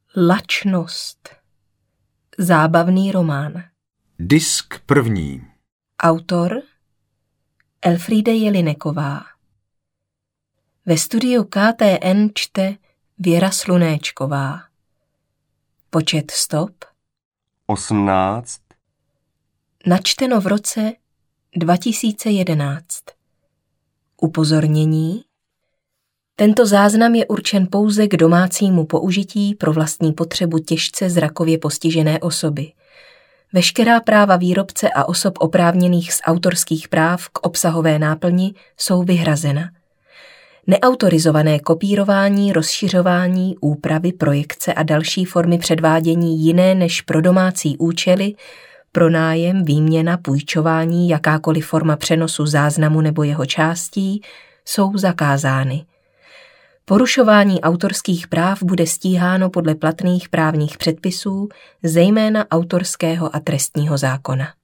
Lačnost. Zábavný román. Disk první. Autor Elfríde Jelineková. Ve studiu KTN čte Věra Slunéčková. Počet stop 18. Načteno v roce 2011. Upozornění. Tento záznam je určen pouze k domácímu použití pro vlastní potřebu těžce zrakově postižené osoby. Veškerá práva výrobce a osob oprávněných z autorských práv k obsahové náplni jsou vyhrazena. Neautorizované kopírování, rozšiřování, úpravy, projekce a další formy předvádění jiné než pro domácí účely, pronájem, výměna, půjčování, jakákoliv forma přenosu záznamu nebo jeho částí jsou zakázány. Porušování autorských práv bude stíháno podle platných právních předpisů, zejména autorského a trestního zákona.